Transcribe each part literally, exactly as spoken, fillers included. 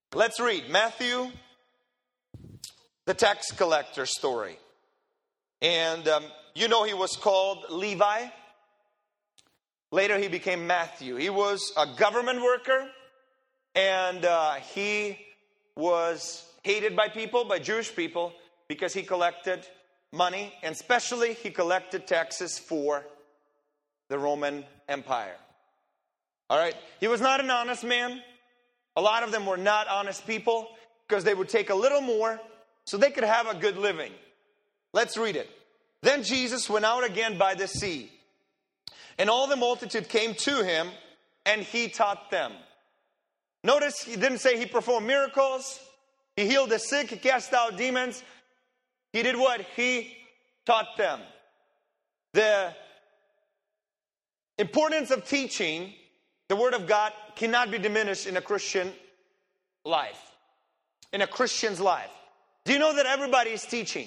Let's read Matthew, the tax collector story. And um, you know he was called Levi. Later he became Matthew. He was a government worker. And uh, he was hated by people, by Jewish people, because he collected money. And especially he collected taxes for the Roman Empire. All right? He was not an honest man. A lot of them were not honest people because they would take a little more so they could have a good living. Let's read it. Then Jesus went out again by the sea, and all the multitude came to him, and he taught them. Notice he didn't say he performed miracles. He healed the sick. He cast out demons. He did what? He taught them. The importance of teaching the Word of God cannot be diminished in a Christian life. In a Christian's life. Do you know that everybody is teaching?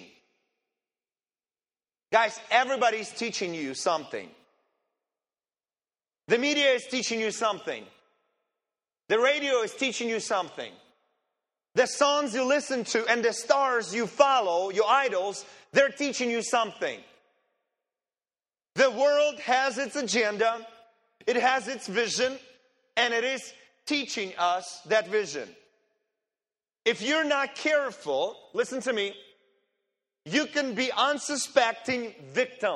Guys, everybody's teaching you something. The media is teaching you something. The radio is teaching you something. The songs you listen to and the stars you follow, your idols, they're teaching you something. The world has its agenda. It has its vision. And it is teaching us that vision. If you're not careful, listen to me, you can be unsuspecting victim.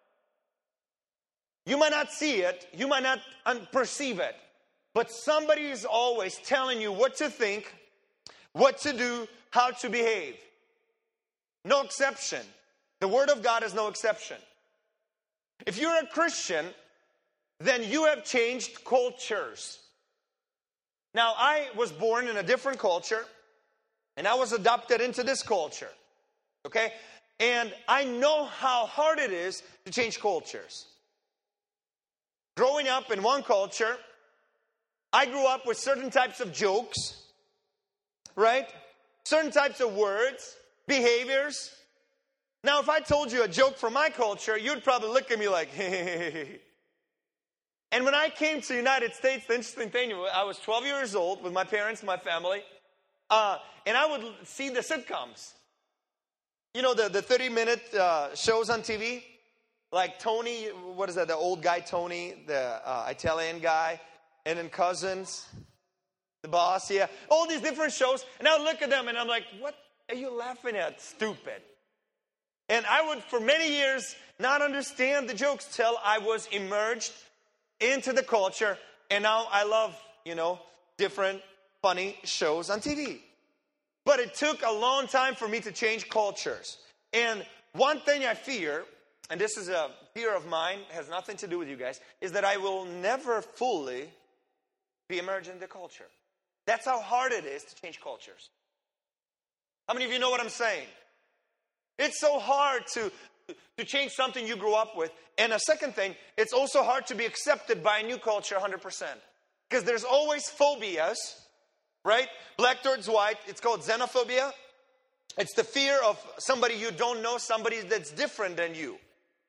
You might not see it, you might not un- perceive it, but somebody is always telling you what to think, what to do, how to behave. No exception. The Word of God is no exception. If you're a Christian, then you have changed cultures. Now, I was born in a different culture, and I was adopted into this culture. Okay? And I know how hard it is to change cultures. Growing up in one culture, I grew up with certain types of jokes, right? Certain types of words, behaviors. Now, if I told you a joke from my culture, you'd probably look at me like, hey. And when I came to the United States, the interesting thing, I was twelve years old with my parents and my family, uh, and I would see the sitcoms. You know, the, the thirty-minute uh, shows on T V? Like Tony, what is that, the old guy Tony, the uh, Italian guy, and then Cousins, The Boss, yeah. All these different shows, and I would look at them, and I'm like, what are you laughing at, stupid? And I would, for many years, not understand the jokes till I was immersed into the culture, and now I love, you know, different funny shows on T V. But it took a long time for me to change cultures. And one thing I fear, and this is a fear of mine, has nothing to do with you guys, is that I will never fully be immersed in the culture. That's how hard it is to change cultures. How many of you know what I'm saying? It's so hard to to change something you grew up with. And a second thing, it's also hard to be accepted by a new culture one hundred percent. Because there's always phobias, right? Black towards white, it's called xenophobia. It's the fear of somebody you don't know, somebody that's different than you.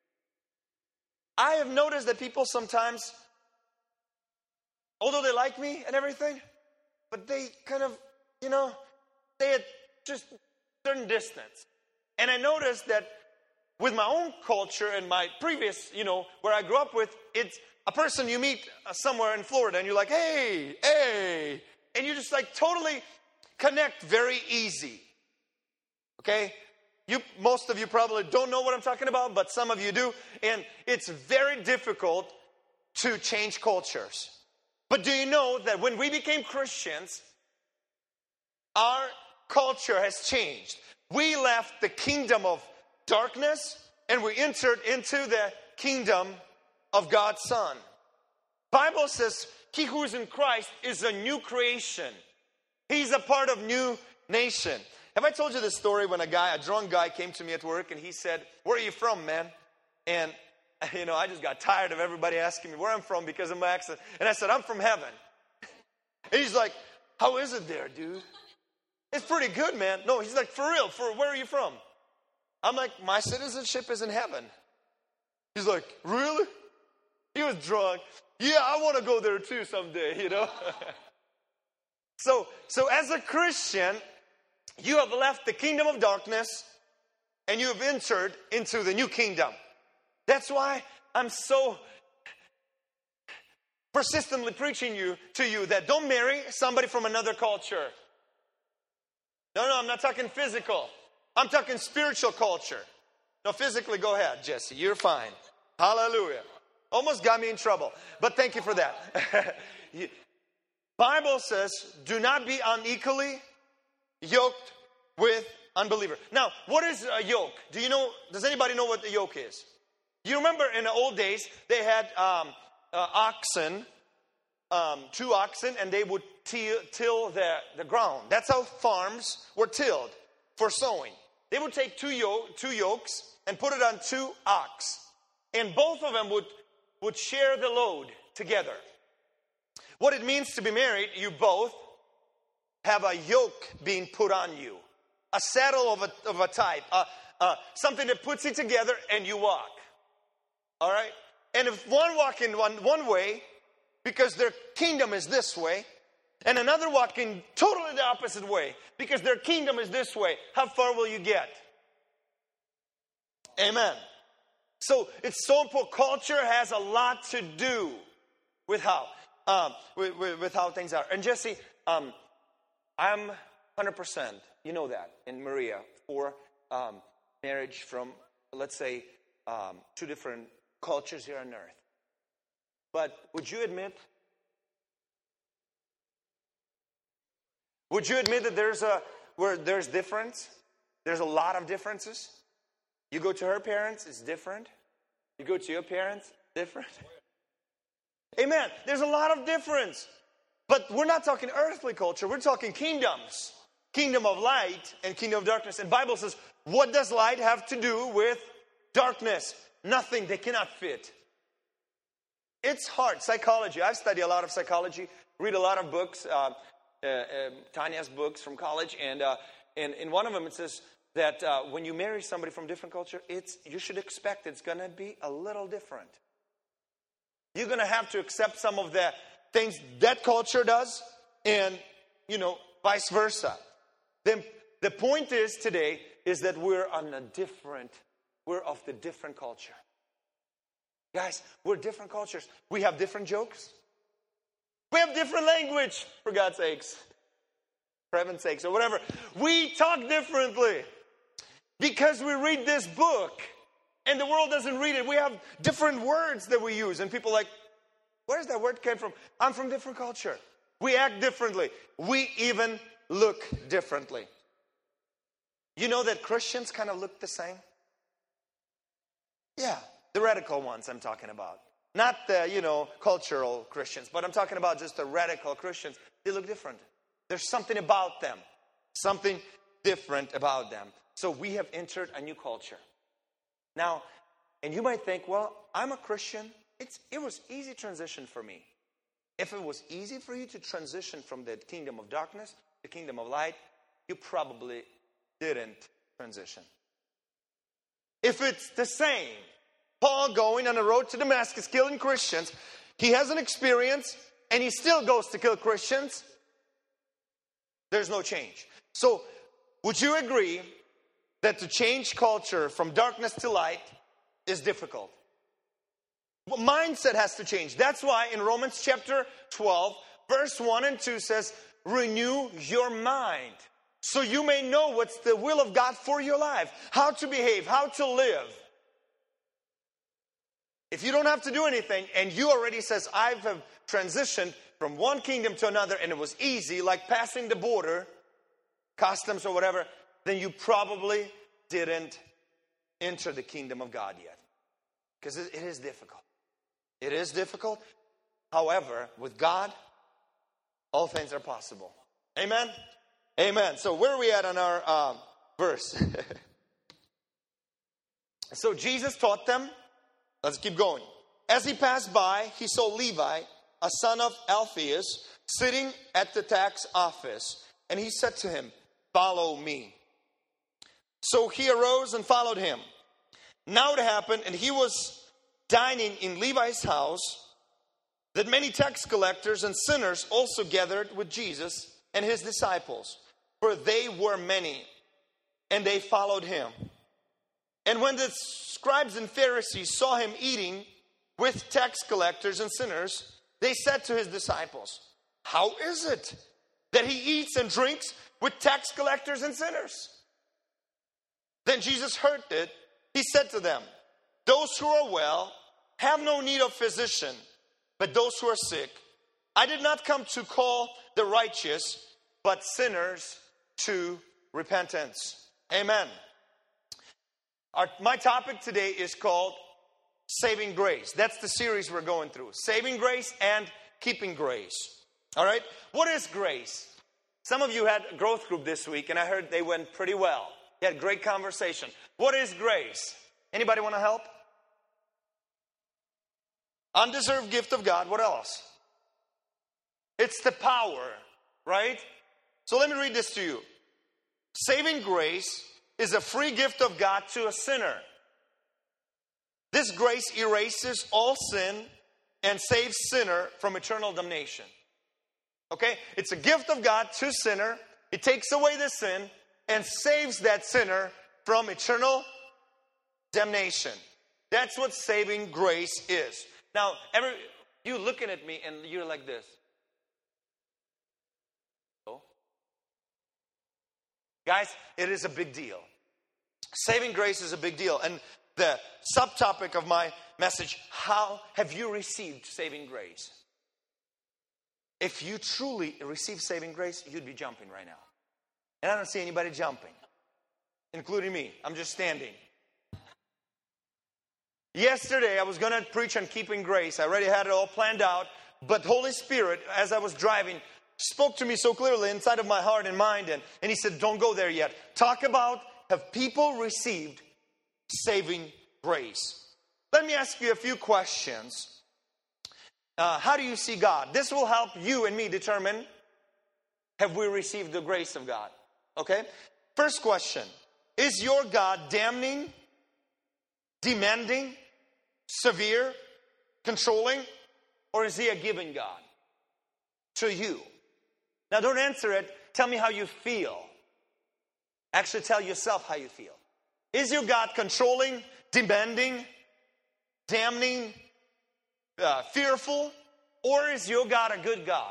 I have noticed that people sometimes, although they like me and everything, but they kind of, you know, stay at just a certain distance. And I noticed that with my own culture and my previous, you know, where I grew up with, it's a person you meet somewhere in Florida and you're like, hey, hey. And you just like totally connect very easy. Okay? You, most of you probably don't know what I'm talking about, but some of you do. And it's very difficult to change cultures. But do you know that when we became Christians, our culture has changed. We left the kingdom of darkness, and we entered into the kingdom of God's Son. Bible says, he who is in Christ is a new creation. He's a part of new nation. Have I told you this story when a guy, a drunk guy came to me at work and he said, where are you from, man? And, you know, I just got tired of everybody asking me where I'm from because of my accent. And I said, I'm from heaven. And he's like, how is it there, dude? It's pretty good, man. No, he's like, for real, for where are you from? I'm like, my citizenship is in heaven. He's like, really? He was drunk. Yeah, I want to go there too someday, you know. So, so as a Christian, you have left the kingdom of darkness and you have entered into the new kingdom. That's why I'm so persistently preaching you to you that don't marry somebody from another culture. No, no, I'm not talking physical. I'm talking spiritual culture. No, physically, go ahead, Jesse. You're fine. Hallelujah. Almost got me in trouble, but thank you for that. Bible says, do not be unequally yoked with unbeliever. Now, what is a yoke? Do you know, does anybody know what the yoke is? You remember in the old days, they had um, uh, oxen, um, two oxen, and they would till, till the, the ground. That's how farms were tilled for sowing. They would take two, yoke, two yokes and put it on two ox. And both of them would, would share the load together. What it means to be married, you both have a yoke being put on you. A saddle of a, of a type. Uh, uh, something that puts it together and you walk. All right? And if one walk in one, one way, because their kingdom is this way, and another walk in totally the opposite way, because their kingdom is this way, how far will you get? Amen. So it's so important. Culture has a lot to do with how, um, with, with, with how things are. And Jesse, um, I'm one hundred percent, you know that, in Maria, for um, marriage from, let's say, um, two different cultures here on earth. But would you admit, would you admit that there's a, where there's difference? There's a lot of differences. You go to her parents, it's different. You go to your parents, different. Amen. There's a lot of difference. But we're not talking earthly culture. We're talking kingdoms. Kingdom of light and kingdom of darkness. And the Bible says, what does light have to do with darkness? Nothing. They cannot fit. It's hard. Psychology. I've studied a lot of psychology. Read a lot of books. Uh, uh, uh, Tanya's books from college. And, uh, and in one of them it says that uh, when you marry somebody from a different culture, it's you should expect it's going to be a little different. You're going to have to accept some of the things that culture does, and, you know, vice versa. Then the point is today is that we're on a different, we're of the different culture. Guys, we're different cultures. We have different jokes. We have different language, for God's sakes. For heaven's sakes, or whatever. We talk differently. Because we read this book, and the world doesn't read it. We have different words that we use, and people are like, where does that word came from? I'm from different culture. We act differently. We even look differently. You know that Christians kind of look the same? Yeah, the radical ones I'm talking about. Not the, you know, cultural Christians, but I'm talking about just the radical Christians. They look different. There's something about them. Something different about them. So we have entered a new culture. Now, and you might think, well, I'm a Christian. It's, it was easy transition for me. If it was easy for you to transition from the kingdom of darkness to the kingdom of light, you probably didn't transition. If it's the same, Paul going on the road to Damascus, killing Christians, he has an experience and he still goes to kill Christians, there's no change. So, would you agree that to change culture from darkness to light is difficult? Mindset has to change. That's why in Romans chapter twelve, verse one and two says, renew your mind so you may know what's the will of God for your life, how to behave, how to live. If you don't have to do anything and you already says, I've transitioned from one kingdom to another and it was easy, like passing the border, customs or whatever, then you probably didn't enter the kingdom of God yet. Because it is difficult. It is difficult. However, with God, all things are possible. Amen? Amen. So where are we at on our um, verse? So Jesus taught them. Let's keep going. As he passed by, he saw Levi, a son of Alphaeus, sitting at the tax office. And he said to him, follow me. So he arose and followed him. Now it happened, and he was dining in Levi's house, that many tax collectors and sinners also gathered with Jesus and his disciples, for they were many, and they followed him. And when the scribes and Pharisees saw him eating with tax collectors and sinners, they said to his disciples, "How is it that he eats and drinks with tax collectors and sinners?" Then Jesus heard it. He said to them, "Those who are well have no need of physician, but those who are sick. I did not come to call the righteous, but sinners to repentance." Amen. Our, my topic today is called Saving Grace. That's the series we're going through. Saving Grace and Keeping Grace. All right? What is grace? Some of you had a growth group this week, and I heard they went pretty well. You had a great conversation. What is grace? Anybody want to help? Undeserved gift of God. What else? It's the power, right? So let me read this to you. Saving grace is a free gift of God to a sinner. This grace erases all sin and saves sinner from eternal damnation. Okay? It's a gift of God to sinner. It takes away the sin and saves that sinner from eternal damnation. That's what saving grace is. Now, every, you looking at me and you're like this. Oh. Guys, it is a big deal. Saving grace is a big deal. And the subtopic of my message, how have you received saving grace? If you truly receive saving grace, you'd be jumping right now. And I don't see anybody jumping, including me. I'm just standing. Yesterday, I was going to preach on keeping grace. I already had it all planned out. But Holy Spirit, as I was driving, spoke to me so clearly inside of my heart and mind. And, and he said, don't go there yet. Talk about, have people received saving grace? Let me ask you a few questions. Uh, how do you see God? This will help you and me determine, have we received the grace of God? Okay? First question. Is your God damning, demanding, severe, controlling, or is he a giving God to you? Now don't answer it. Tell me how you feel. Actually tell yourself how you feel. Is your God controlling, demanding, damning, uh, fearful, or is your God a good God?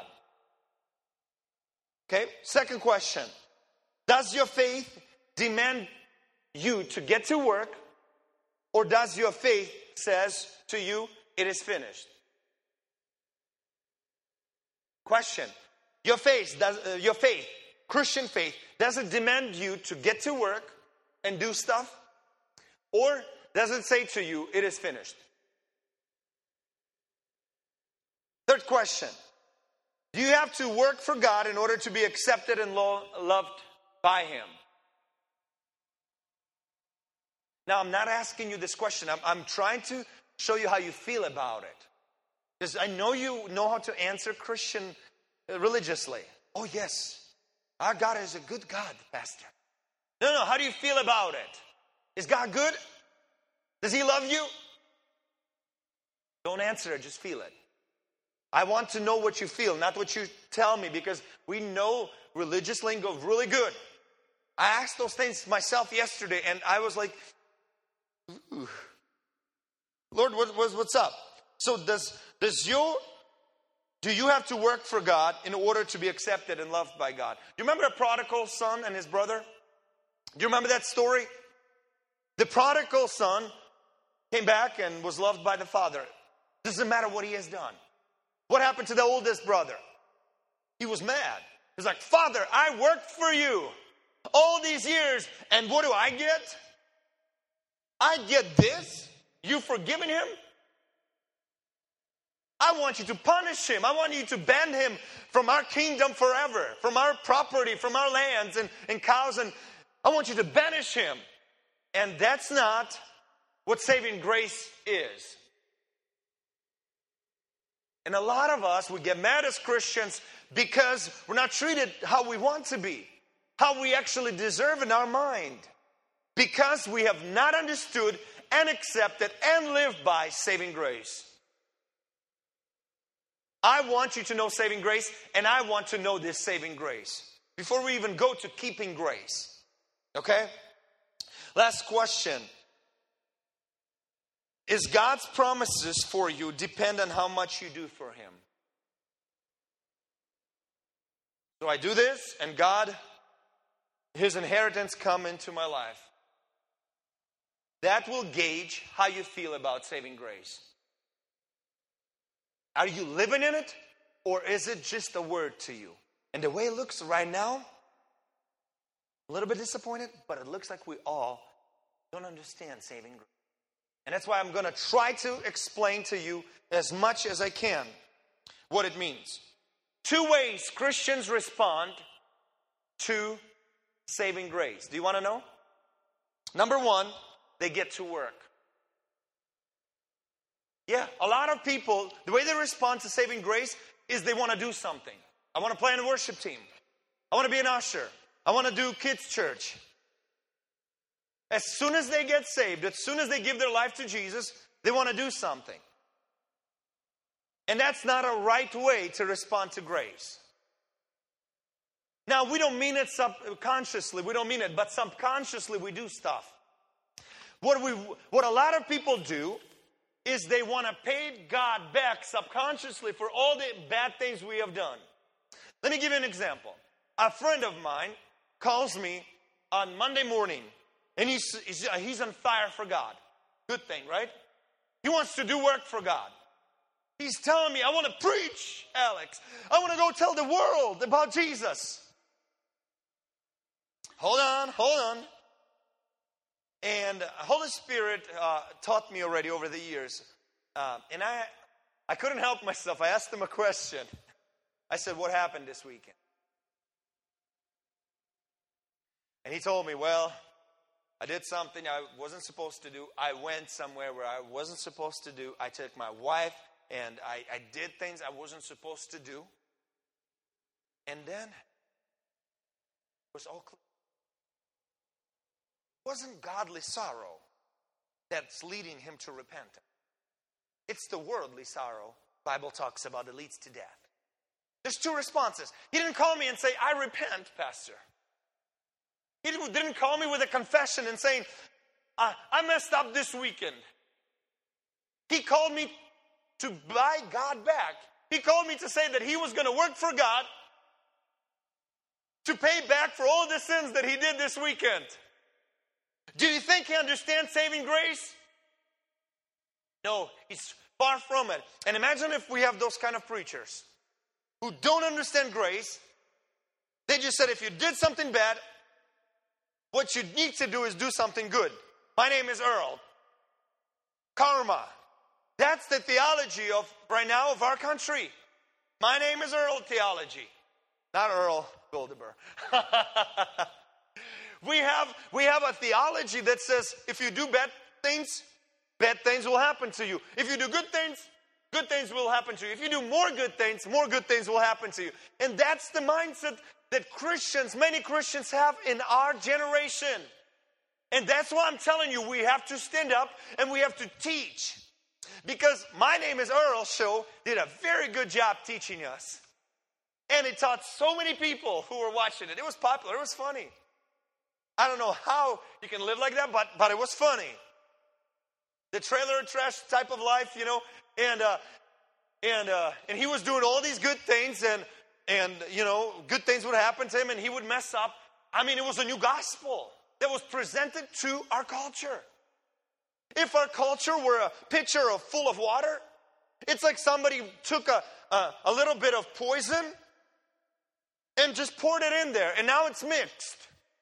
Okay, second question. Does your faith demand you to get to work, or does your faith says to you, it is finished? Question. Your faith, does, uh, your faith, Christian faith, does it demand you to get to work and do stuff? Or does it say to you, it is finished? Third question. Do you have to work for God in order to be accepted and lo- loved by him? Now, I'm not asking you this question. I'm, I'm trying to show you how you feel about it. Because I know you know how to answer Christian uh, religiously. Oh, yes. Our God is a good God, Pastor. No, no. How do you feel about it? Is God good? Does he love you? Don't answer it. Just feel it. I want to know what you feel, not what you tell me, because we know religious lingo really good. I asked those things myself yesterday, and I was like, ooh. Lord, what, what, what's up? So does does your do you have to work for God in order to be accepted and loved by God? Do you remember the prodigal son and his brother? Do you remember that story? The prodigal son came back and was loved by the father. Doesn't matter what he has done. What happened to the oldest brother? He was mad. He's like, Father, I worked for you all these years, and what do I get? I get this? You've forgiven him? I want you to punish him. I want you to ban him from our kingdom forever, from our property, from our lands and, and cows, and I want you to banish him. And that's not what saving grace is. And a lot of us, we get mad as Christians because we're not treated how we want to be, how we actually deserve in our mind, because we have not understood and accepted and lived by saving grace. I want you to know saving grace, and I want to know this saving grace before we even go to keeping grace. Okay? Last question. Is God's promises for you depend on how much you do for Him? So I do this, and God, His inheritance come into my life. That will gauge how you feel about saving grace. Are you living in it, or is it just a word to you? And the way it looks right now, a little bit disappointed, but it looks like we all don't understand saving grace. And that's why I'm going to try to explain to you as much as I can what it means. Two ways Christians respond to saving grace. Do you want to know? Number one, they get to work. Yeah, a lot of people, the way they respond to saving grace is they want to do something. I want to play in a worship team. I want to be an usher. I want to do kids' church. As soon as they get saved, as soon as they give their life to Jesus, they want to do something. And that's not a right way to respond to grace. Now, we don't mean it subconsciously. We don't mean it, but subconsciously we do stuff. What we, what a lot of people do is they want to pay God back subconsciously for all the bad things we have done. Let me give you an example. A friend of mine calls me on Monday morning, and he's, he's, he's on fire for God. Good thing, right? He wants to do work for God. He's telling me, I want to preach, Alex. I want to go tell the world about Jesus. Hold on, hold on. And Holy Spirit uh, taught me already over the years. Uh, and I I couldn't help myself. I asked him a question. I said, what happened this weekend? And he told me, well, I did something I wasn't supposed to do. I went somewhere where I wasn't supposed to do. I took my wife and I, I did things I wasn't supposed to do. And then it was all clear. It wasn't godly sorrow that's leading him to repentance. It's the worldly sorrow Bible talks about that leads to death. There's two responses. He didn't call me and say, I repent, Pastor. He didn't call me with a confession and saying, I, I messed up this weekend. He called me to buy God back. He called me to say that he was going to work for God to pay back for all the sins that he did this weekend. Do you think he understands saving grace? No, he's far from it. And imagine if we have those kind of preachers who don't understand grace. They just said if you did something bad, what you need to do is do something good. My name is Earl. Karma. That's the theology of right now of our country. My name is Earl theology. Not Earl Goldenberg. we have we have a theology that says if you do bad things, bad things will happen to you. If you do good things, good things will happen to you. If you do more good things, more good things will happen to you. And that's the mindset that Christians, many Christians have in our generation. And that's why I'm telling you, we have to stand up and we have to teach. Because My Name is Earl show did a very good job teaching us. And it taught so many people who were watching it. It was popular. It was funny. I don't know how you can live like that, but, but it was funny. The trailer trash type of life, you know. And uh, and uh, and he was doing all these good things, and and you know, good things would happen to him, and he would mess up. I mean, it was a new gospel that was presented to our culture. If our culture were a pitcher of full of water, it's like somebody took a, a, a little bit of poison and just poured it in there, and now it's mixed.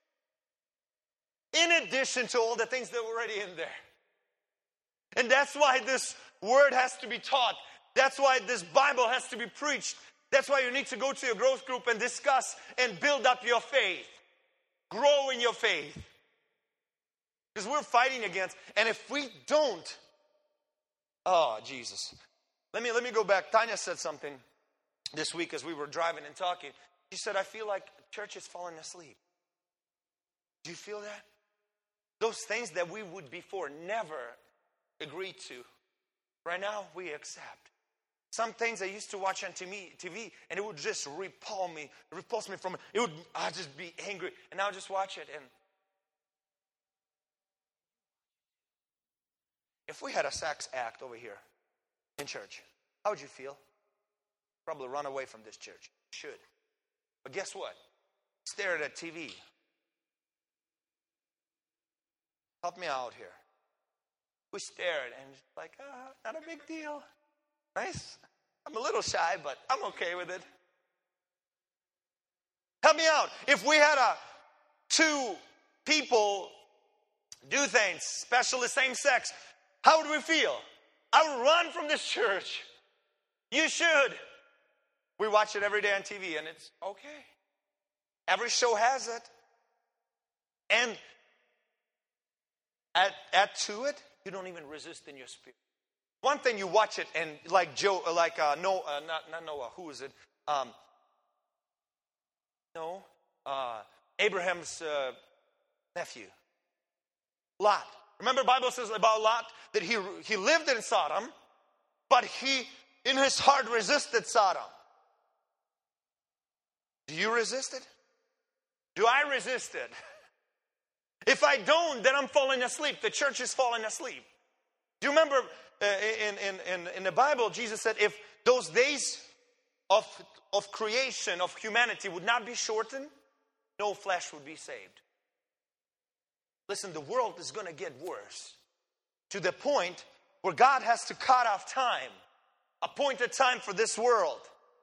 In addition to all the things that were already in there. And that's why this word has to be taught. That's why this Bible has to be preached. That's why you need to go to your growth group and discuss and build up your faith. Grow in your faith. Because we're fighting against, and if we don't, oh, Jesus. Let me, let me go back. Tanya said something this week as we were driving and talking. She said, I feel like church is falling asleep. Do you feel that? Those things that we would before never agree to, right now we accept. Some things I used to watch on T V, and it would just repel me, repulse me from it. It would, I'd just be angry, and now I just watch it. And if we had a sex act over here in church, how would you feel? Probably run away from this church. You should. But guess what? Stare at a T V. Help me out here. We stared, and it's like, ah, not a big deal. Nice. I'm a little shy, but I'm okay with it. Help me out. If we had a two people do things, especially same sex, how would we feel? I would run from this church. You should. We watch it every day on T V, and it's okay. Every show has it. And add, add to it, you don't even resist in your spirit. One thing, you watch it, and like Joe, like uh, Noah, uh, not, not Noah, who is it? Um, no, uh, Abraham's uh, nephew, Lot. Remember, the Bible says about Lot that he he lived in Sodom, but he, in his heart, resisted Sodom. Do you resist it? Do I resist it? If I don't, then I'm falling asleep. The church is falling asleep. Do you remember uh, in, in, in, in the Bible, Jesus said, if those days of, of creation, of humanity would not be shortened, no flesh would be saved. Listen, the world is going to get worse to the point where God has to cut off time, appointed time for this world.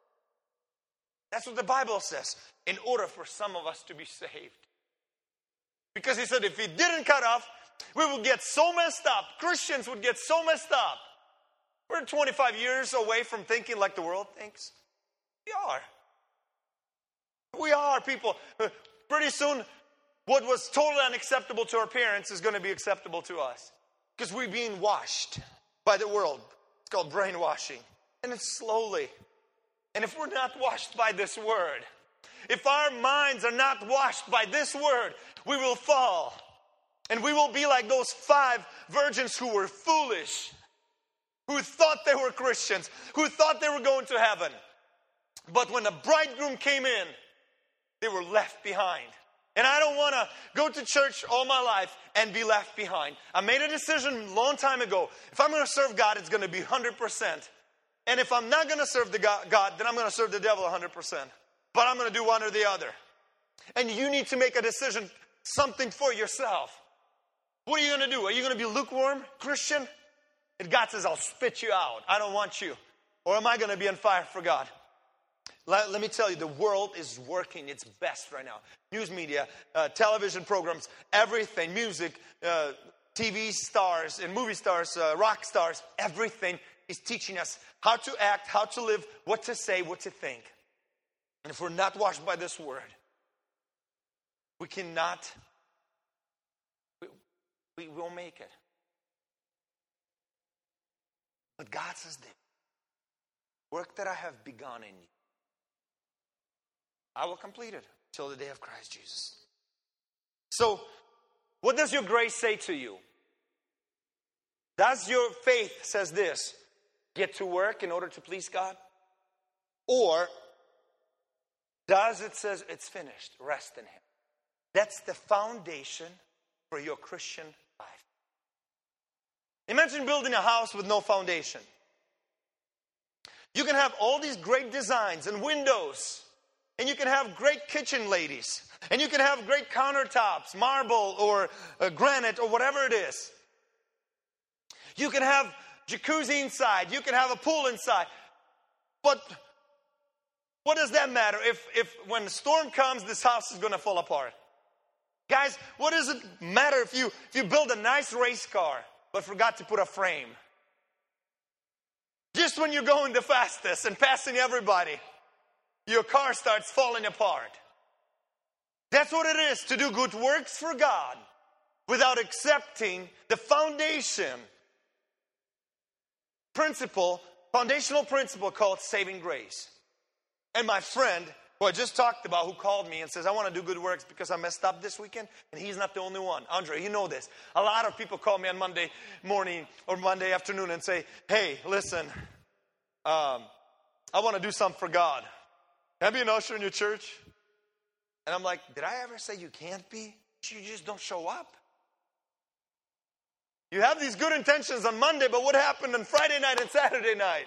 That's what the Bible says, in order for some of us to be saved. Because he said if he didn't cut off, we would get so messed up. Christians would get so messed up. We're twenty-five years away from thinking like the world thinks. We are. We are, people. Pretty soon, what was totally unacceptable to our parents is going to be acceptable to us. Because we're being washed by the world. It's called brainwashing. And it's slowly. And if we're not washed by this word, if our minds are not washed by this word, we will fall. And we will be like those five virgins who were foolish, who thought they were Christians, who thought they were going to heaven. But when the bridegroom came in, they were left behind. And I don't want to go to church all my life and be left behind. I made a decision a long time ago. If I'm going to serve God, it's going to be one hundred percent. And if I'm not going to serve the God, then I'm going to serve the devil one hundred percent. But I'm going to do one or the other. And you need to make a decision, something for yourself. What are you going to do? Are you going to be lukewarm Christian? And God says, I'll spit you out. I don't want you. Or am I going to be on fire for God? Let, let me tell you, the world is working its best right now. News media, uh, television programs, everything, music, uh, T V stars and movie stars, uh, rock stars, everything is teaching us how to act, how to live, what to say, what to think. And if we're not washed by this word, we cannot, we, we won't make it. But God says this, work that I have begun in you, I will complete it till the day of Christ Jesus. So, what does your grace say to you? Does your faith says this, get to work in order to please God? Or does it says it's finished, rest in Him? That's the foundation for your Christian life. Imagine building a house with no foundation. You can have all these great designs and windows, and you can have great kitchen ladies, and you can have great countertops, marble or uh, granite or whatever it is. You can have jacuzzi inside. You can have a pool inside. But what does that matter if, if when the storm comes, this house is going to fall apart? Guys, what does it matter if you, if you build a nice race car but forgot to put a frame? Just when you're going the fastest and passing everybody, your car starts falling apart. That's what it is to do good works for God without accepting the foundation principle, foundational principle called saving grace. And my friend, who I just talked about, who called me and says, I want to do good works because I messed up this weekend, and he's not the only one. Andre, you know this. A lot of people call me on Monday morning or Monday afternoon and say, hey, listen, um, I want to do something for God. Can I be an usher in your church? And I'm like, did I ever say you can't be? You just don't show up. You have these good intentions on Monday, but what happened on Friday night and Saturday night?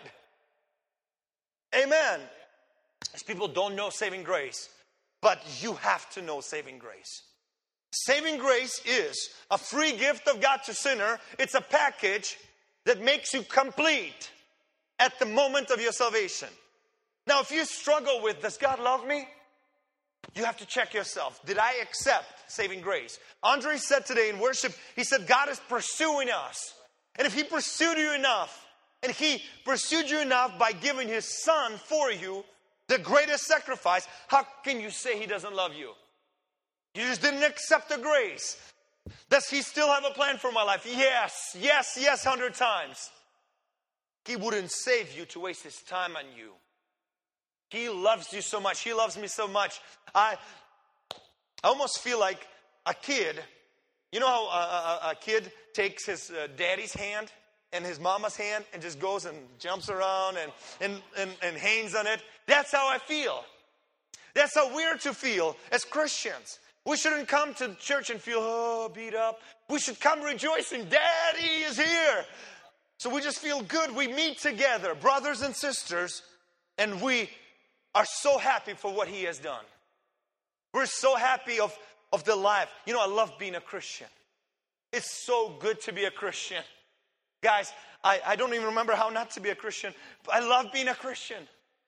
Amen. These people don't know saving grace, but you have to know saving grace. Saving grace is a free gift of God to sinner. It's a package that makes you complete at the moment of your salvation. Now, if you struggle with, does God love me? You have to check yourself. Did I accept saving grace? Andre said today in worship, he said, God is pursuing us. And if He pursued you enough, and He pursued you enough by giving His Son for you, the greatest sacrifice, how can you say He doesn't love you? You just didn't accept the grace. Does He still have a plan for my life? Yes, yes, yes, hundred times. He wouldn't save you to waste His time on you. He loves you so much. He loves me so much. I, I almost feel like a kid. You know how a, a, a kid takes his uh, daddy's hand and his mama's hand and just goes and jumps around and, and, and, and hangs on it? That's how I feel. That's how we're to feel as Christians. We shouldn't come to church and feel, oh, beat up. We should come rejoicing. Daddy is here. So we just feel good. We meet together, brothers and sisters, and we are so happy for what He has done. We're so happy of, of the life. You know, I love being a Christian. It's so good to be a Christian. Guys, I, I don't even remember how not to be a Christian. But I love being a Christian.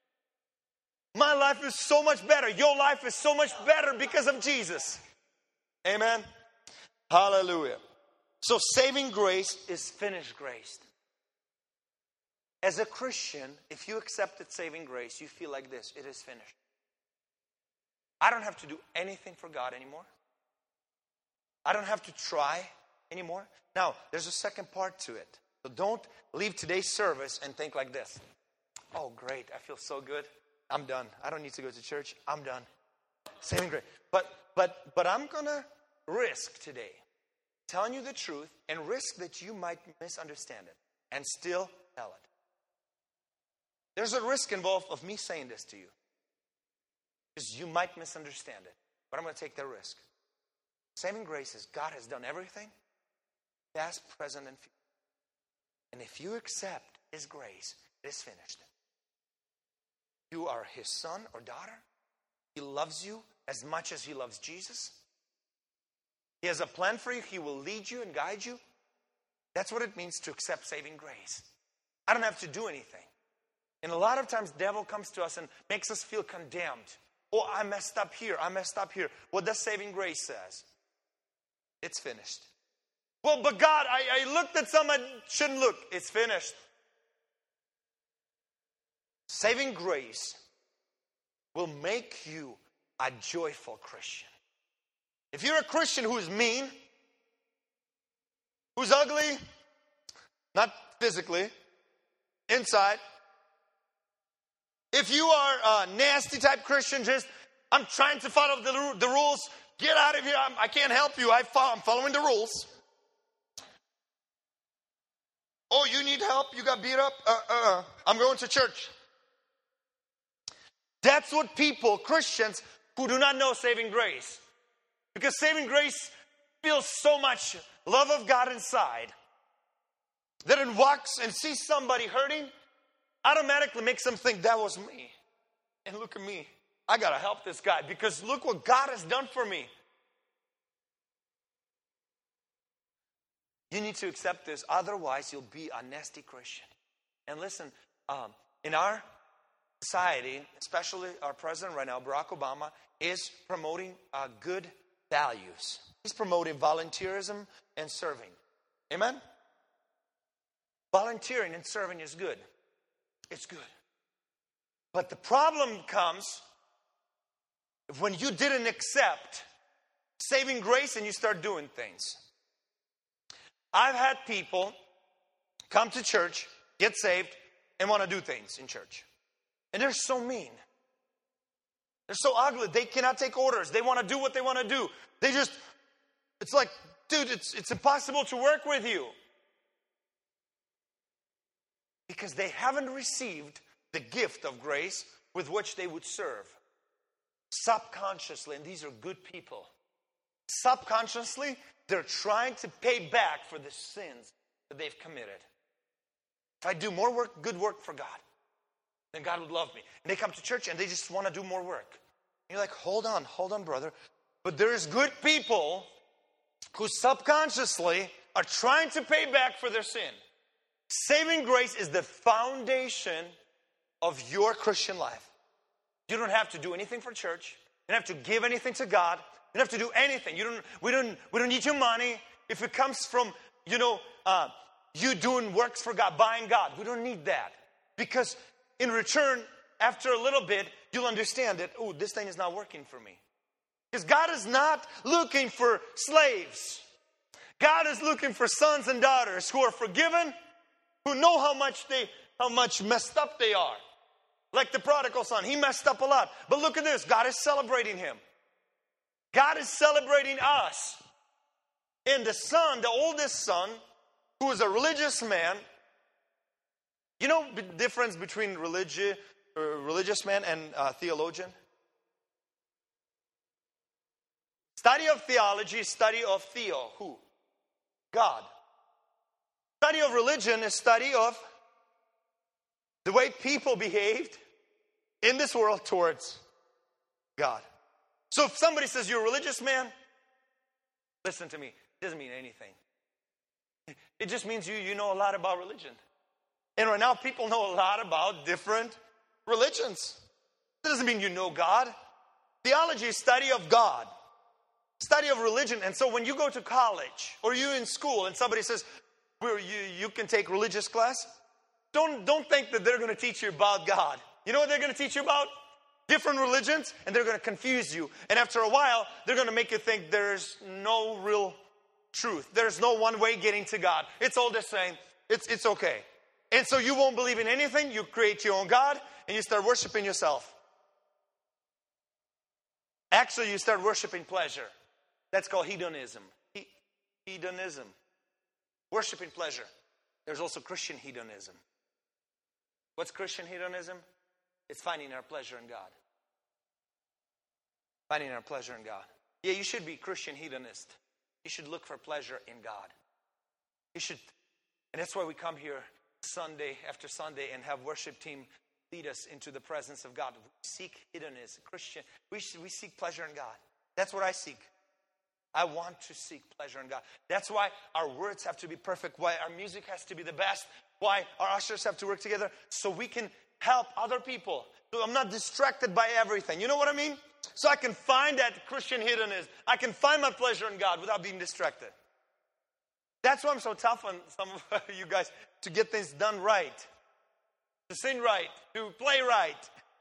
My life is so much better. Your life is so much better because of Jesus. Amen. Hallelujah. So saving grace is finished grace. As a Christian, if you accepted saving grace, you feel like this: it is finished. I don't have to do anything for God anymore. I don't have to try anymore. Now, there's a second part to it. So don't leave today's service and think like this: oh, great, I feel so good. I'm done. I don't need to go to church. I'm done. Saving grace. But but but I'm gonna risk today telling you the truth and risk that you might misunderstand it and still tell it. There's a risk involved of me saying this to you, because you might misunderstand it. But I'm going to take that risk. Saving grace is God has done everything, past, present, and future. And if you accept His grace, it is finished. You are His son or daughter. He loves you as much as He loves Jesus. He has a plan for you. He will lead you and guide you. That's what it means to accept saving grace. I don't have to do anything. And a lot of times the devil comes to us and makes us feel condemned. Oh, I messed up here. I messed up here. What does saving grace says? It's finished. Well, but God, I, I looked at some I shouldn't look. It's finished. Saving grace will make you a joyful Christian. If you're a Christian who's mean, who's ugly, not physically, inside. If you are a nasty type Christian, just, I'm trying to follow the, the rules, get out of here, I'm, I can't help you, I follow, I'm following the rules. Oh, you need help, you got beat up? Uh, uh, I'm going to church. That's what people, Christians, who do not know saving grace. Because saving grace feels so much love of God inside that it walks and sees somebody hurting, automatically makes them think that was me. And look at me. I got to help this guy because look what God has done for me. You need to accept this. Otherwise, you'll be a nasty Christian. And listen, um, in our society, especially our president right now, Barack Obama, is promoting uh, good values. He's promoting volunteerism and serving. Amen? Volunteering and serving is good. It's good. But the problem comes when you didn't accept saving grace and you start doing things. I've had people come to church, get saved, and want to do things in church. And they're so mean. They're so ugly. They cannot take orders. They want to do what they want to do. They just, it's like, dude, it's, it's impossible to work with you. Because they haven't received the gift of grace with which they would serve. Subconsciously, and these are good people, subconsciously, they're trying to pay back for the sins that they've committed. If I do more work, good work for God, then God would love me. And they come to church and they just want to do more work. And you're like, hold on, hold on, brother. But there's good people who subconsciously are trying to pay back for their sin. Saving grace is the foundation of your Christian life. You don't have to do anything for church. You don't have to give anything to God. You don't have to do anything. You don't. We don't. We don't need your money. If it comes from, you know, uh, you doing works for God, buying God, we don't need that. Because in return, after a little bit, you'll understand that, oh, this thing is not working for me. Because God is not looking for slaves. God is looking for sons and daughters who are forgiven, who know how much they, how much messed up they are. Like the prodigal son, he messed up a lot. But look at this, God is celebrating him. God is celebrating us. And the son, the oldest son, who is a religious man, you know the difference between religi- uh, religious man and uh, theologian? Study of theology, study of theo. Who? God. Study of religion is study of the way people behaved in this world towards God. So if somebody says you're a religious man, listen to me. It doesn't mean anything. It just means you, you know a lot about religion. And right now people know a lot about different religions. It doesn't mean you know God. Theology is study of God. Study of religion. And so when you go to college or you're in school and somebody says, well, you, you can take religious class, don't, don't think that they're going to teach you about God. You know what they're going to teach you about? Different religions, and they're going to confuse you. And after a while, they're going to make you think there's no real truth. There's no one way getting to God. It's all the same. It's, it's okay. And so you won't believe in anything. You create your own God, and you start worshiping yourself. Actually, you start worshiping pleasure. That's called hedonism. He, hedonism. Worshiping pleasure. There's also Christian hedonism. What's Christian hedonism? It's finding our pleasure in God. Finding our pleasure in God. Yeah, you should be Christian hedonist. You should look for pleasure in God. You should, and that's why we come here Sunday after Sunday and have worship team lead us into the presence of God. We seek hedonism, Christian. We, we seek pleasure in God. That's what I seek. I want to seek pleasure in God. That's why our words have to be perfect. Why our music has to be the best. Why our ushers have to work together so we can help other people. So I'm not distracted by everything. You know what I mean? So I can find that Christian hedonism. I can find my pleasure in God without being distracted. That's why I'm so tough on some of you guys to get things done right. To sing right. To play right.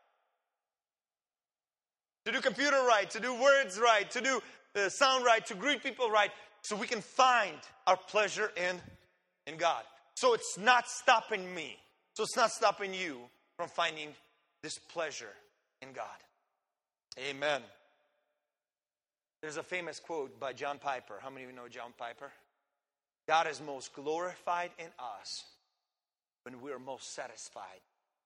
To do computer right. To do words right. To do uh, sound right. To greet people right. So we can find our pleasure in, in God. So it's not stopping me. So it's not stopping you from finding this pleasure in God. Amen. There's a famous quote by John Piper. How many of you know John Piper? God is most glorified in us when we're most satisfied.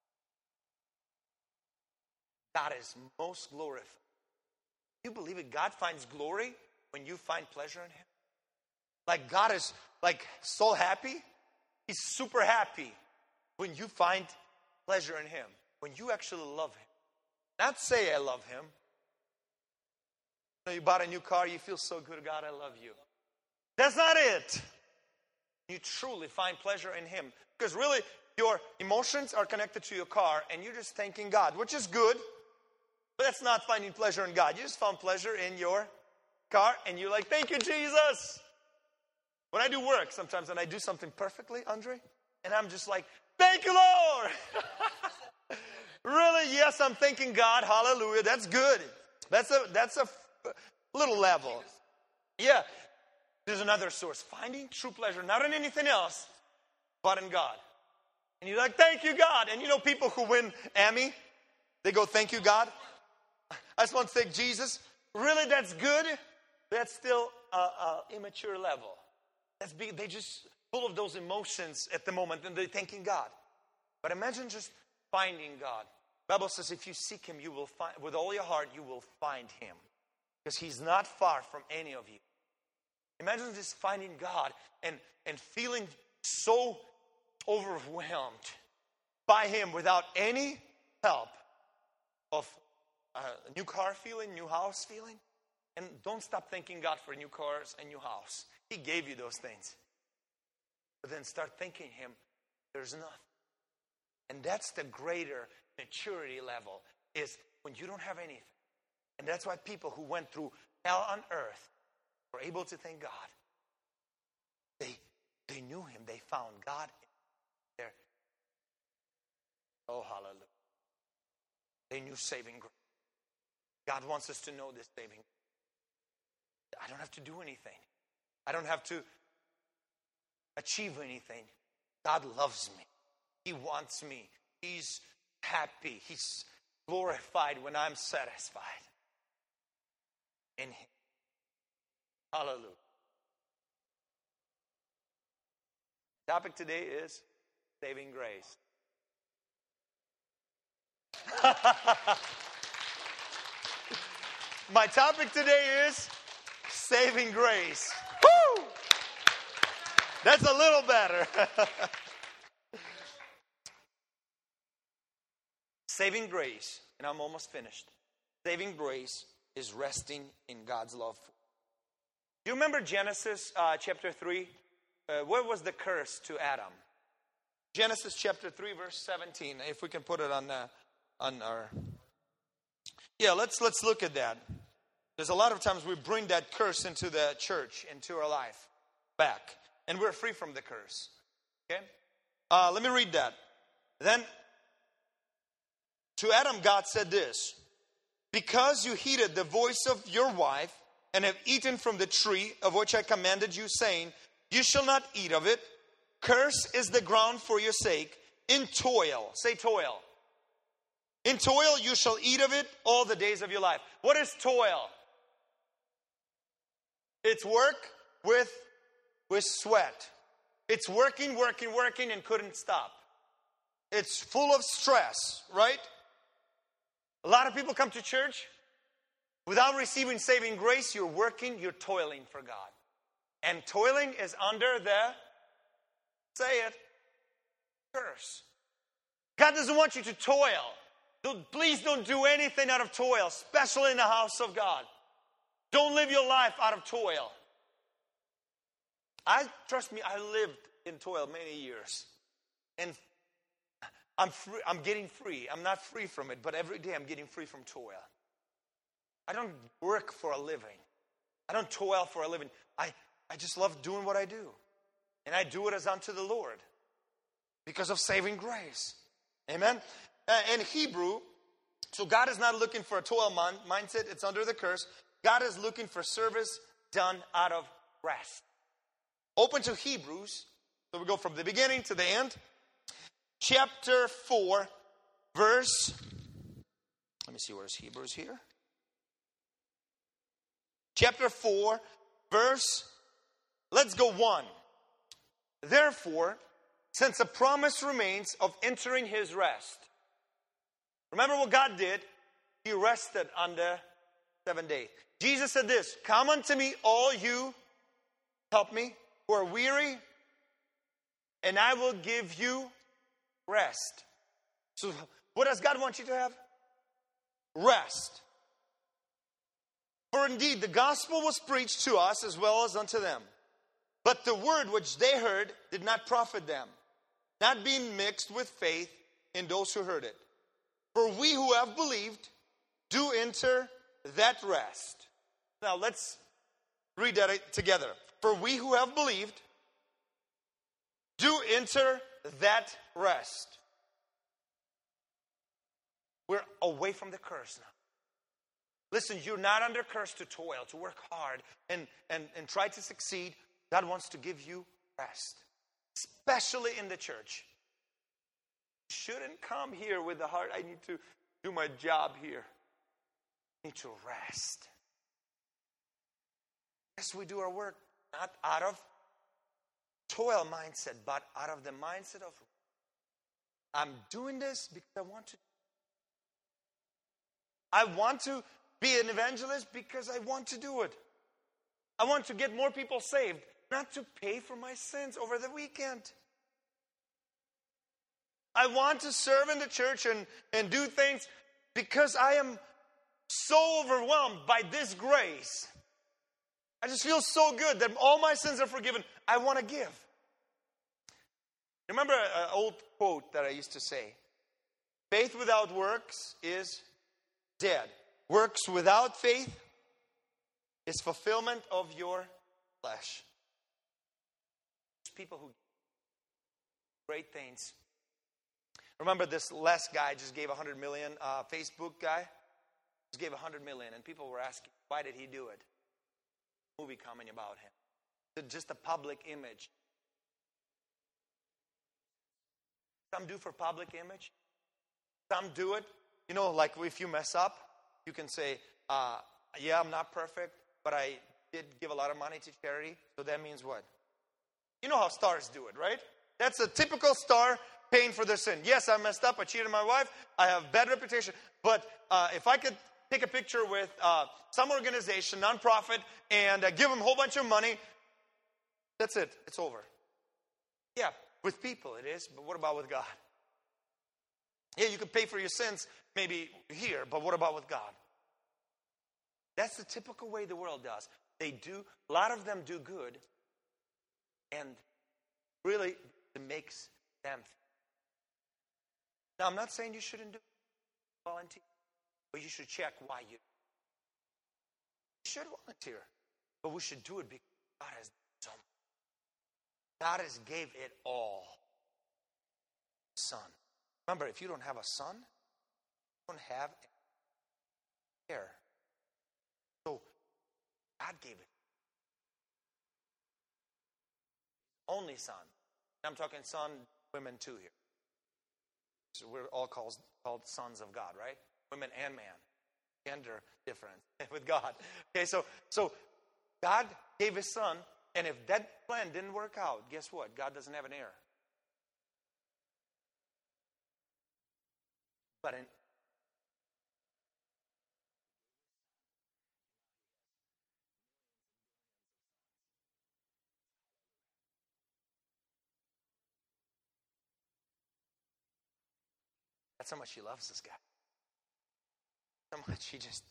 God is most glorified. You believe it? God finds glory when you find pleasure in Him. Like God is like so happy. He's super happy when you find pleasure in Him. When you actually love Him. Not say I love Him. You know, you bought a new car, you feel so good, God, I love you. That's not it. You truly find pleasure in Him. Because really, your emotions are connected to your car, and you're just thanking God, which is good. But that's not finding pleasure in God. You just found pleasure in your car, and you're like, thank you, Jesus. When I do work, sometimes when I do something perfectly, Andre, and I'm just like, thank you, Lord. Really? Yes, I'm thanking God. Hallelujah. That's good. That's a that's a little level. Yeah. There's another source. Finding true pleasure, not in anything else, but in God. And you're like, thank you, God. And you know people who win Emmy, they go, thank you, God. I just want to thank Jesus. Really, that's good? That's still an immature level. That's big. They just full of those emotions at the moment, and they're thanking God. But imagine just finding God. The Bible says if you seek Him, you will find, with all your heart, you will find Him. Because He's not far from any of you. Imagine just finding God and, and feeling so overwhelmed by Him without any help of a new car feeling, new house feeling. And don't stop thanking God for new cars and new house. He gave you those things. But then start thanking Him, there's nothing. And that's the greater maturity level, is when you don't have anything. And that's why people who went through hell on earth were able to thank God. They, they knew Him. They found God there. Oh, hallelujah. They knew saving grace. God wants us to know this saving grace. I don't have to do anything. I don't have to achieve anything. God loves me. He wants me. He's happy. He's glorified when I'm satisfied in Him. Hallelujah. Topic today is saving grace. My topic today is saving grace. Woo! That's a little better. Saving grace, and I'm almost finished. Saving grace is resting in God's love. Do you remember Genesis uh, chapter three? Uh, what was the curse to Adam? Genesis chapter three, verse seventeen. If we can put it on uh, on our... Yeah, let's let's look at that. There's a lot of times we bring that curse into the church, into our life, back. And we're free from the curse. Okay? Uh, let me read that. Then, to Adam, God said this: because you heeded the voice of your wife and have eaten from the tree of which I commanded you, saying, you shall not eat of it. Curse is the ground for your sake. In toil, say toil. In toil you shall eat of it all the days of your life. What is toil? It's work with, with sweat. It's working, working, working, and couldn't stop. It's full of stress, right? A lot of people come to church without receiving saving grace. You're working, you're toiling for God. And toiling is under the, say it, curse. God doesn't want you to toil. Don't, please don't do anything out of toil, especially in the house of God. Don't live your life out of toil. I trust me, I lived in toil many years. And I'm free, I'm getting free. I'm not free from it, but every day I'm getting free from toil. I don't work for a living. I don't toil for a living. I, I just love doing what I do. And I do it as unto the Lord because of saving grace. Amen? Uh, in Hebrew, so God is not looking for a toil mind, mindset. It's under the curse. God is looking for service done out of rest. Open to Hebrews. So we go from the beginning to the end. Chapter four, verse, let me see, where's Hebrews here? Chapter four, verse, let's go one. Therefore, since a promise remains of entering His rest. Remember what God did? He rested on the seventh day. Jesus said this: come unto me, all you, help me, who are weary, and I will give you rest. So what does God want you to have? Rest. For indeed the gospel was preached to us as well as unto them. But the word which they heard did not profit them, not being mixed with faith in those who heard it. For we who have believed do enter that rest. Now let's read that together. For we who have believed do enter that rest. We're away from the curse now. Listen, you're not under curse to toil, to work hard and, and, and try to succeed. God wants to give you rest, especially in the church. You shouldn't come here with the heart, I need to do my job here. I need to rest. Yes, we do our work not out of toil mindset, but out of the mindset of I'm doing this because I want to. I want to be an evangelist because I want to do it. I want to get more people saved, not to pay for my sins over the weekend. I want to serve in the church and, and do things because I am so overwhelmed by this grace. I just feel so good that all my sins are forgiven. I want to give. Remember an old quote that I used to say? Faith without works is dead. Works without faith is fulfillment of your flesh. People who do great things. Remember this Les guy just gave one hundred million, uh, Facebook guy? Just gave one hundred million, and people were asking, why did he do it? Movie coming about him. Just a public image. Some do for public image. Some do it. You know, like if you mess up, you can say, uh, yeah, I'm not perfect, but I did give a lot of money to charity. So that means what? You know how stars do it, right? That's a typical star paying for their sin. Yes, I messed up. I cheated my wife. I have bad reputation. But uh, if I could take a picture with uh, some organization, nonprofit, and uh, give them a whole bunch of money, that's it. It's over. Yeah, with people it is, but what about with God? Yeah, you can pay for your sins maybe here, but what about with God? That's the typical way the world does. They do, a lot of them do good, and really it makes them. Now, I'm not saying you shouldn't do volunteer, but you should check why you. You should volunteer, but we should do it because God has done so much. God has gave it all. Son. Remember, if you don't have a son, you don't have heir. So, God gave it. Only son. I'm talking son, women too here. So we're all called, called sons of God, right? Women and man. Gender difference with God. Okay, so so God gave his son, and if that plan didn't work out, guess what? God doesn't have an heir. But in that's how much he loves this guy. So much he just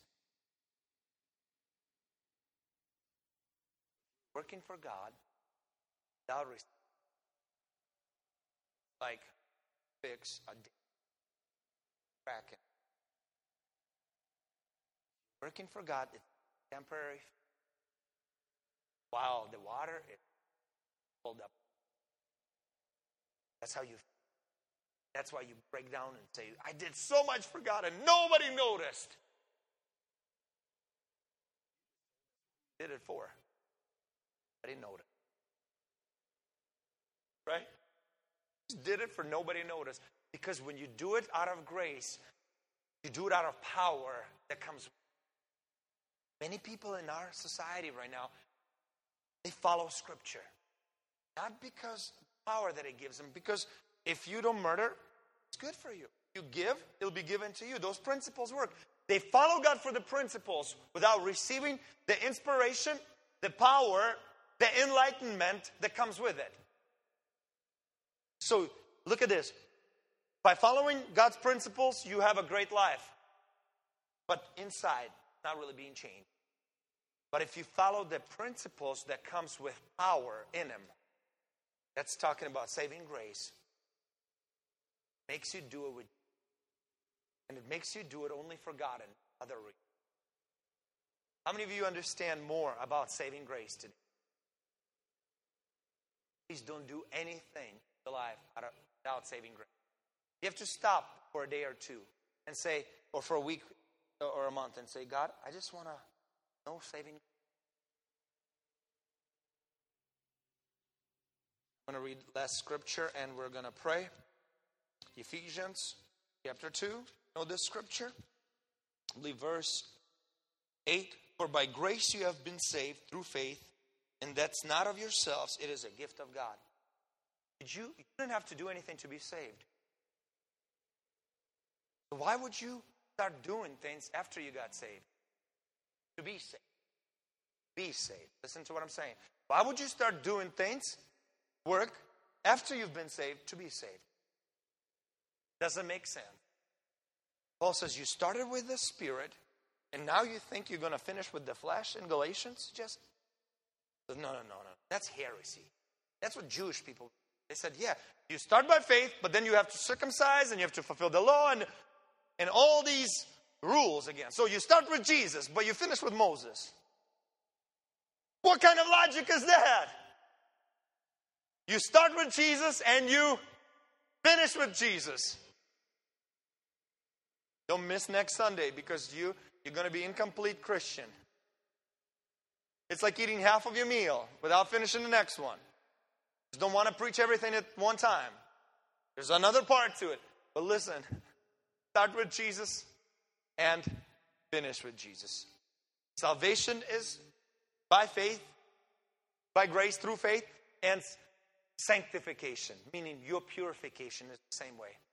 working for God without receiving, like fix a crack. Working for God is temporary. While the water is pulled up. That's how you. That's why you break down and say, I did so much for God and nobody noticed. Did it for. I didn't notice. Right? Just did it for nobody noticed. Because when you do it out of grace, you do it out of power that comes. Many people in our society right now, they follow Scripture. Not because of the power that it gives them, because if you don't murder, it's good for you. You give, it'll be given to you. Those principles work. They follow God for the principles without receiving the inspiration, the power, the enlightenment that comes with it. So, look at this. By following God's principles, you have a great life. But inside, not really being changed. But if you follow the principles that comes with power in them, that's talking about saving grace. Makes you do it with, and it makes you do it only for God and other reasons. How many of you understand more about saving grace today? Please don't do anything in life without saving grace. You have to stop for a day or two and say, or for a week or a month and say, God, I just want to know saving grace. I'm going to read last scripture and we're going to pray. Ephesians chapter two. Know this scripture? I believe verse eight. For by grace you have been saved through faith, and that's not of yourselves, it is a gift of God. Did you, you didn't have to do anything to be saved. Why would you start doing things after you got saved? To be saved. Be saved. Listen to what I'm saying. Why would you start doing things, work, after you've been saved to be saved? Doesn't make sense. Paul says you started with the Spirit, and now you think you're going to finish with the flesh in Galatians? Just, no, no, no, no. That's heresy. That's what Jewish people, they said, yeah, you start by faith, but then you have to circumcise, and you have to fulfill the law, and, and all these rules again. So you start with Jesus, but you finish with Moses. What kind of logic is that? You start with Jesus, and you finish with Jesus. Don't miss next Sunday, because you, you're going to be incomplete Christian. It's like eating half of your meal without finishing the next one. Just don't want to preach everything at one time. There's another part to it. But listen, start with Jesus and finish with Jesus. Salvation is by faith, by grace through faith, and sanctification, meaning your purification is the same way.